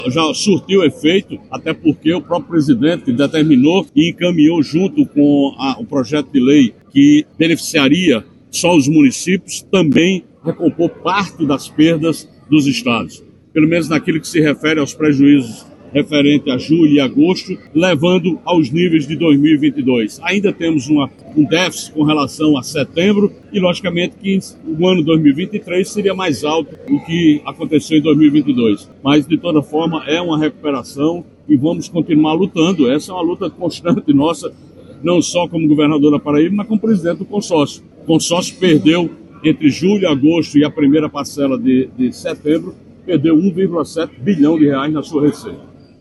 já surtiu efeito, até porque o próprio presidente determinou e encaminhou junto com o projeto de lei que beneficiaria só os municípios, também recompor parte das perdas dos estados, pelo menos naquilo que se refere aos prejuízos referente a julho e agosto, levando aos níveis de 2022. Ainda temos um déficit com relação a setembro e, logicamente, que o ano 2023 seria mais alto do que aconteceu em 2022. Mas, de toda forma, é uma recuperação e vamos continuar lutando. Essa é uma luta constante nossa, não só como governador da Paraíba, mas como presidente do consórcio. O consórcio perdeu, entre julho e agosto e a primeira parcela de setembro, perdeu 1,7 bilhão de reais na sua receita.